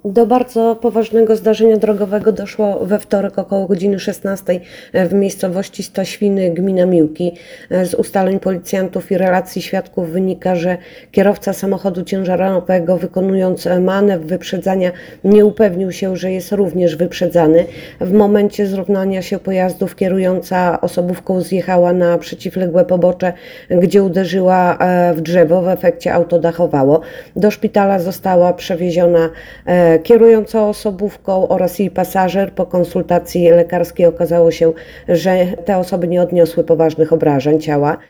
Do bardzo poważnego zdarzenia drogowego doszło we wtorek około godziny 16 w miejscowości Staświny, gmina Miłki. Z ustaleń policjantów i relacji świadków wynika, że kierowca samochodu ciężarowego, wykonując manewr wyprzedzania, nie upewnił się, że jest również wyprzedzany. W momencie zrównania się pojazdów kierująca osobówką zjechała na przeciwległe pobocze, gdzie uderzyła w drzewo. W efekcie auto dachowało. Do szpitala została przewieziona kierująca osobówką oraz jej pasażer. Po konsultacji lekarskiej okazało się, że te osoby nie odniosły poważnych obrażeń ciała.